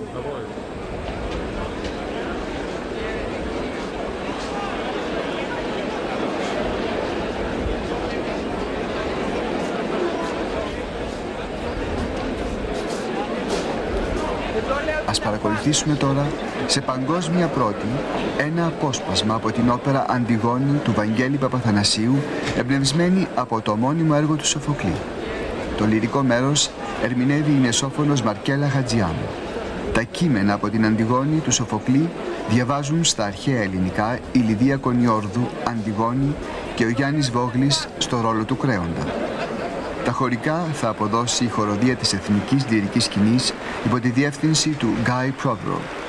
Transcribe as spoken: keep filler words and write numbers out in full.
Ας παρακολουθήσουμε τώρα σε παγκόσμια πρώτη ένα απόσπασμα από την όπερα Αντιγόνη του Βαγγέλη Παπαθανασίου, εμπνευσμένη από το ομώνυμο έργο του Σοφοκλή. Το λυρικό μέρος ερμηνεύει η νεσόφωνος Μαρκέλα Χατζιάμου. Τα κείμενα από την Αντιγόνη του Σοφοκλή διαβάζουν στα αρχαία ελληνικά η Λιδία Κονιόρδου, Αντιγόνη, και ο Γιάννης Βόγλης στο ρόλο του Κρέοντα. Τα χωρικά θα αποδώσει η χοροδία της Εθνικής Λυρικής Σκηνής υπό τη διεύθυνση του Guy Prothero.